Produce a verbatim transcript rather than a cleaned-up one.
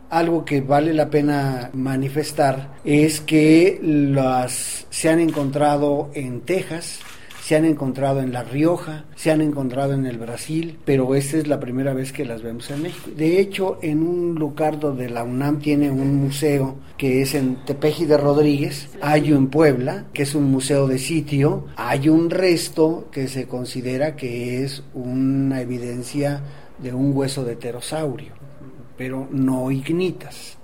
Algo que vale la pena manifestar es que las se han encontrado en Texas, se han encontrado en La Rioja, se han encontrado en el Brasil, pero esta es la primera vez que las vemos en México. De hecho, en un lugar donde la UNAM tiene un museo, que es en Tepeji de Rodríguez, hay en Puebla, que es un museo de sitio, hay un resto que se considera que es una evidencia de un hueso de pterosaurio, pero no ignitas.